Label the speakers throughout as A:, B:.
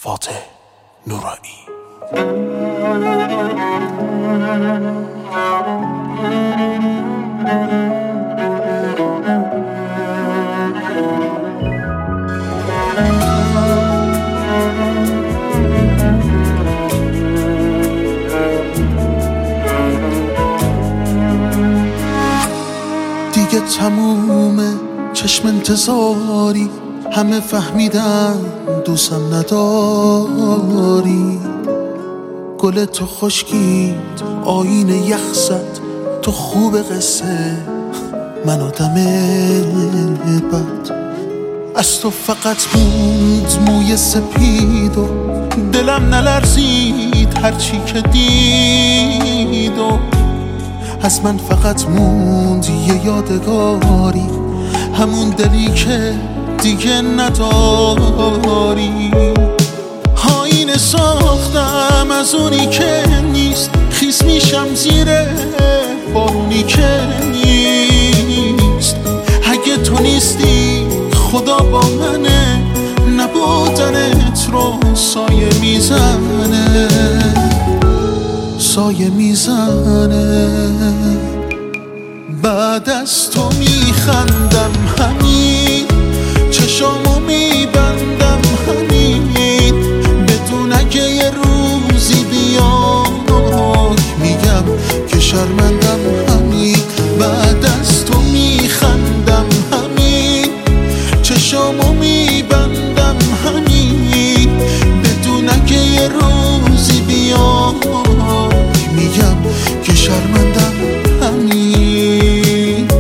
A: فاتح نورانی.
B: دیگه تمومه چشم انتظاری، همه فهمیدن دوستم نداری. گل تو خشکید آینه یخ زد، تو خوب قصه من آدم بد. از تو فقط موند موی سپید و دلم نلرزید هرچی که دید و از من فقط موند یه یادگاری، همون دلی که دیگه نداری. آینه ساختم از اونی که نیست، خیس میشم زیر بارونی که نیست. اگه تو نیستی خدا با منه، نبودنت رو سایه میزنه، سایه میزنه. بعد از تو میخندم همین، چشامو میبندم همین، بدون اگه یه روزی بیاد میگم که شرمندم همین. بعد از تو میخندم همین، چشامو میبندم همین، بدون اگه یه روزی بیاد میگم که شرمندم همین.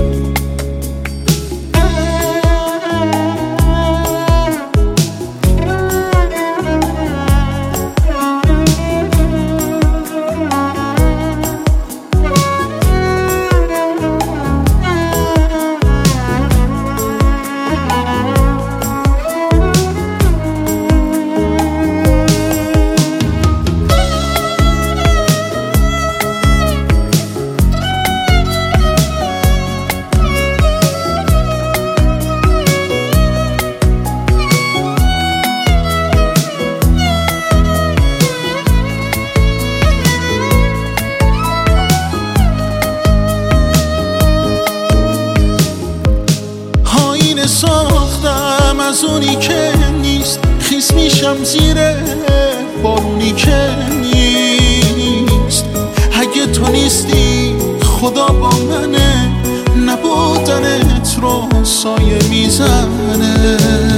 B: ساختم از اونی که نیست، خیس میشم زیر بارونی که نیست. اگه تو نیستی خدا با منه، نبودنت رو سایه میزنه،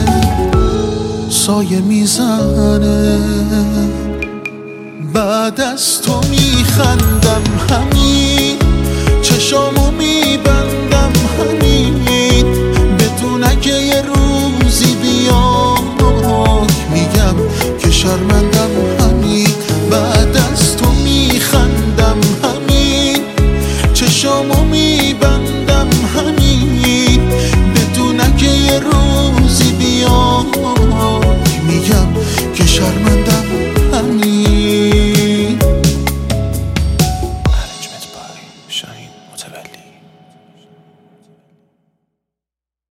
B: سایه میزنه. بعد از تو میخندم همین، چشامو میبندم همین، بدون اگه یه روزی بیاد میگم که شرمندم همین. بعد از تو میخندم همین، چشامو میبندم همین، بدون اگه یه روزی بیاد میگم که شرمندم